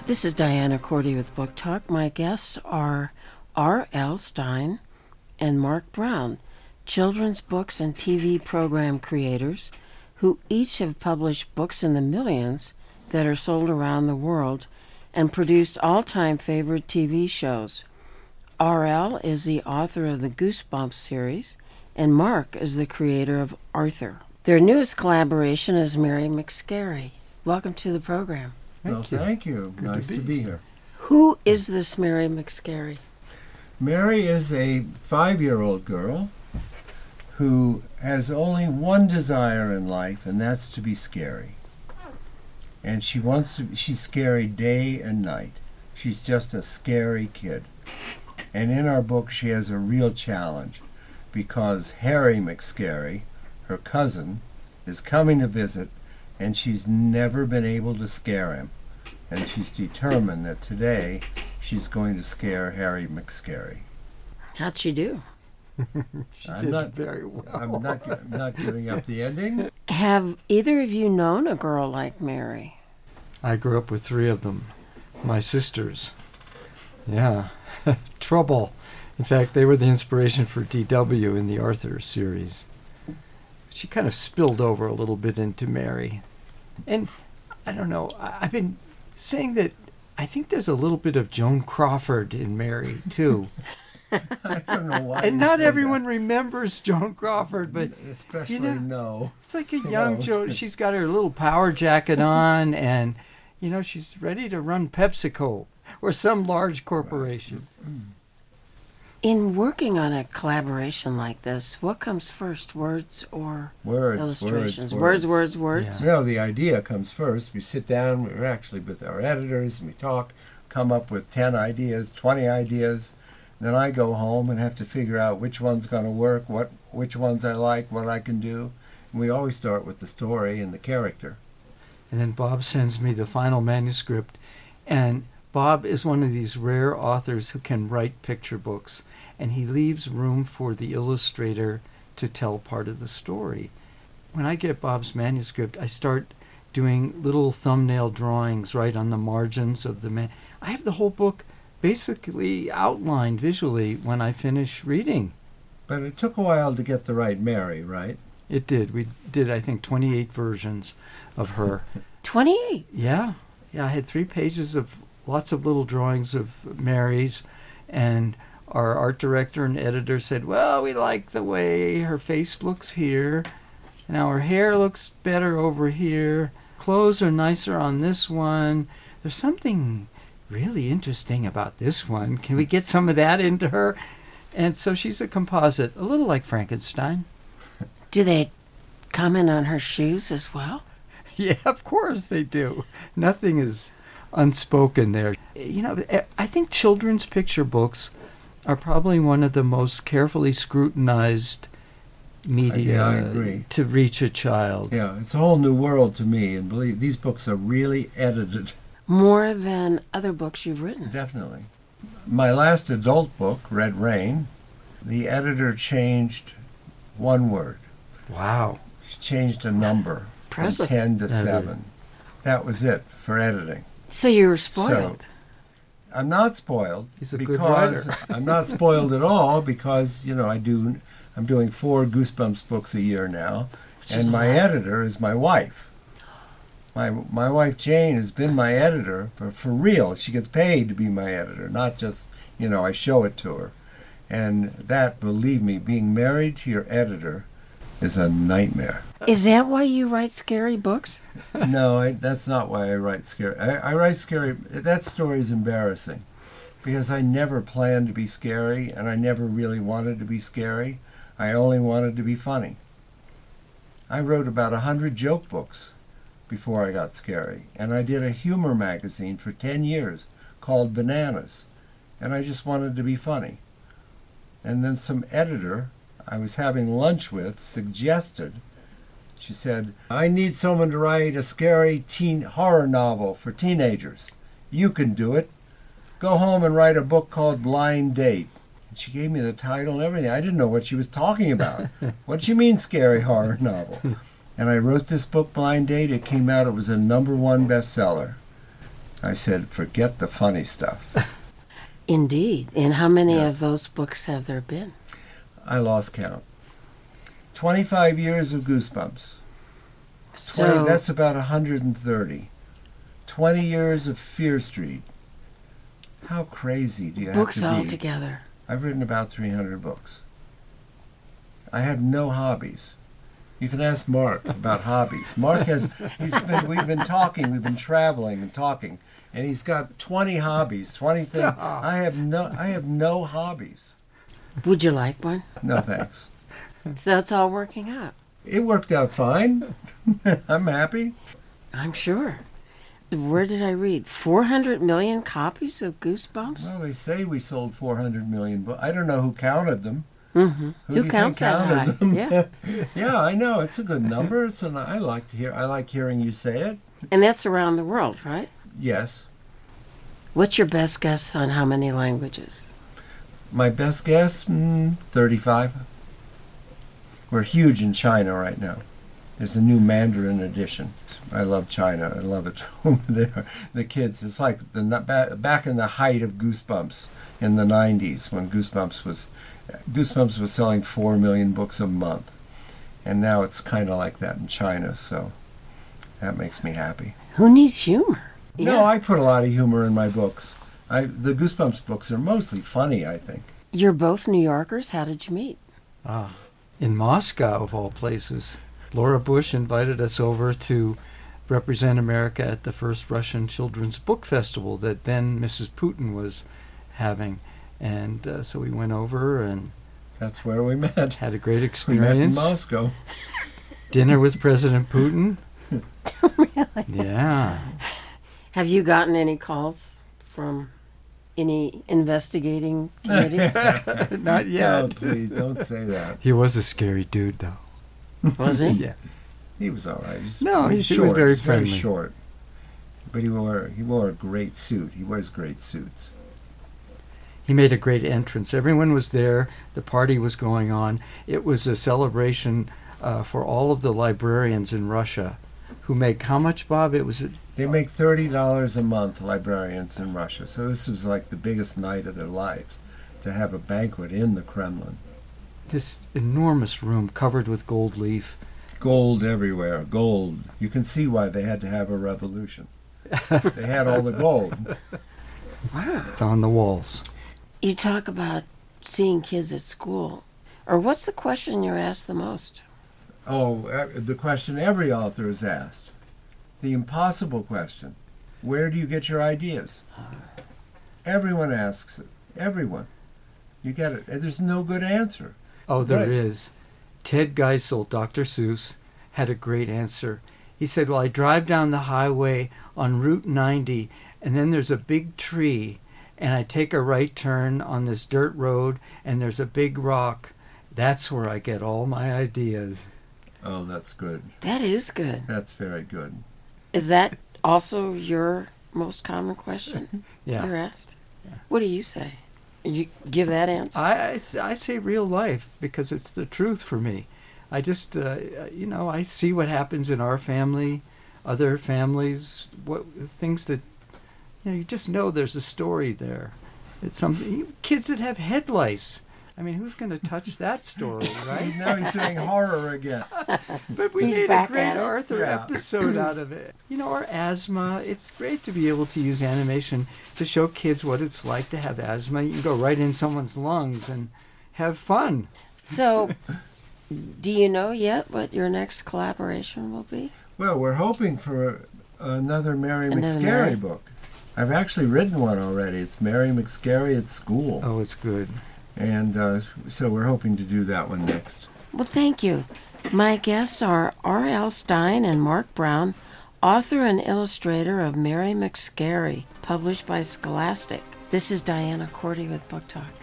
This is Diana Cordy with Book Talk. My guests are R.L. Stine and Mark Brown, children's books and TV program creators who each have published books in the millions that are sold around the world and produced all-time favorite TV shows. R.L. is the author of the Goosebumps series, and Mark is the creator of Arthur. Their newest collaboration is Mary McScarry. Welcome to the program. Thank you. Good nice to be here. Who is this Mary McScarry? Mary is a 5-year-old girl who has only one desire in life, and that's to be scary. And she's scary day and night. She's just a scary kid. And in our book, she has a real challenge because Harry McScarry, her cousin, is coming to visit, and she's never been able to scare him. And she's determined that today she's going to scare Harry McScarry. How'd she do? She did very well. I'm not giving up the ending. Have either of you known a girl like Mary? I grew up with 3 of them, my sisters. Yeah, trouble. In fact, they were the inspiration for D.W. in the Arthur series. She kind of spilled over a little bit into Mary. And I don't know, I've been saying that I think there's a little bit of Joan Crawford in Mary, too. I don't know why. And not everyone remembers Joan Crawford, but especially no. It's like a young Joan. She's got her little power jacket on, and she's ready to run PepsiCo or some large corporation. In working on a collaboration like this, what comes first, words or illustrations? Words. Yeah. No, the idea comes first. We sit down, we're actually with our editors, and we talk, come up with 10 ideas, 20 ideas. Then I go home and have to figure out which one's going to work, which ones I like, what I can do. And we always start with the story and the character. And then Bob sends me the final manuscript, and Bob is one of these rare authors who can write picture books, and he leaves room for the illustrator to tell part of the story. When I get Bob's manuscript, I start doing little thumbnail drawings right on the margins of the I have the whole book basically outlined visually when I finish reading. But it took a while to get the right Mary, right? It did. We did, I think, 28 versions of her. 28? Yeah. I had 3 pages of lots of little drawings of Mary's, and our art director and editor said, well, we like the way her face looks here. Now her hair looks better over here. Clothes are nicer on this one. There's something really interesting about this one. Can we get some of that into her? And so she's a composite, a little like Frankenstein. Do they comment on her shoes as well? Yeah, of course they do. Nothing is unspoken there. I think children's picture books are probably one of the most carefully scrutinized media I agree. To reach a child. Yeah, it's a whole new world to me, and believe these books are really edited. More than other books you've written. Definitely. My last adult book, Red Rain, the editor changed one word. Wow. She changed a number from 10 to 7. That was it for editing. So you were spoiled. So, I'm not spoiled. He's a good writer. I'm not spoiled at all because, I'm doing 4 Goosebumps books a year now, and my editor is my wife. My wife Jane has been my editor for real. She gets paid to be my editor, not just, I show it to her. And that, believe me, being married to your editor is a nightmare. Is that why you write scary books? No, that's not why I write scary. I write scary. That story is embarrassing because I never planned to be scary, and I never really wanted to be scary. I only wanted to be funny. I wrote about 100 joke books before I got scary, and I did a humor magazine for 10 years called Bananas, and I just wanted to be funny. And then some editor I was having lunch with suggested, she said, I need someone to write a scary teen horror novel for teenagers. You can do it. Go home and write a book called Blind Date. And she gave me the title and everything. I didn't know what she was talking about. What do you mean scary horror novel? And I wrote this book, Blind Date. It came out, it was a #1 bestseller. I said, forget the funny stuff. Indeed. And how many Yes. of those books have there been? I lost count. 25 years of Goosebumps. 20, So that's about 130. 20 years of Fear Street. How crazy do you have books to be? altogether. I've written about 300 books. I have no hobbies. You can ask Mark about hobbies. Mark has, we've been talking, we've been traveling and talking, and he's got 20 hobbies, 20 things. I have no hobbies. Would you like one? No thanks. So it's all working out. It worked out fine. I'm happy. I'm sure. Where did I read? 400 million copies of Goosebumps? Well, they say we sold 400 million books. I don't know who counted them. Mm-hmm. Who do Who you counts think that counted high? them? Yeah. Yeah, I know. It's a good number. I like hearing you say it. And that's around the world, right? Yes. What's your best guess on how many languages? My best guess, 35. We're huge in China right now. There's a new Mandarin edition. I love China. I love it over there. The kids, it's like back in the height of Goosebumps in the 90s when Goosebumps was selling 4 million books a month. And now it's kind of like that in China, so that makes me happy. Who needs humor? No, I put a lot of humor in my books. The Goosebumps books are mostly funny, I think. You're both New Yorkers. How did you meet? In Moscow, of all places. Laura Bush invited us over to represent America at the first Russian Children's Book Festival that then Mrs. Putin was having. And so we went over and That's where we met. had a great We met in experience. Moscow. Dinner with President Putin. Really? Yeah. Have you gotten any calls from any investigating committees? Not No, yet. please, don't say that. He was a scary dude, though. Was he? Yeah. He was all right. No, he's he was short. very He's very friendly. short. But he wore a great suit. He wears great suits. He made a great entrance. Everyone was there. The party was going on. It was a celebration for all of the librarians in Russia who make how much, Bob? It was They make $30 a month, librarians in Russia. So this was like the biggest night of their lives, to have a banquet in the Kremlin. this enormous room covered with gold leaf. Gold everywhere, gold. You can see why they had to have a revolution. They had all the gold. Wow. It's on the walls. You talk about seeing kids at school. Or what's the question you're asked the most? Oh, the question every author is asked. The impossible question. Where do you get your ideas? Everyone asks it. Everyone. You get it. There's no good answer. Oh, there Right. is. Ted Geisel, Dr. Seuss, had a great answer. He said, well, I drive down the highway on Route 90, and then there's a big tree, and I take a right turn on this dirt road, and there's a big rock. That's where I get all my ideas. Oh, that's good. That is good. That's very good. Is that also your most common question Yeah. you're asked? What do you say? You give that answer? I say real life because it's the truth for me. I just, I see what happens in our family, other families, what things that, you just know there's a story there. It's something, kids that have head lice. I mean, who's going to touch that story, right? Now he's doing horror again. But we He's made a back great at it. Arthur Yeah. episode out of it. Or asthma. It's great to be able to use animation to show kids what it's like to have asthma. You can go right in someone's lungs and have fun. So, do you know yet what your next collaboration will be? Well, we're hoping for another Mary Another McScary Mary? book. I've actually written one already. It's Mary McScary at School. Oh, it's good. And so we're hoping to do that one next. Well, thank you. My guests are R.L. Stine and Mark Brown, author and illustrator of Mary McScary, published by Scholastic. This is Diana Cordy with Book Talk.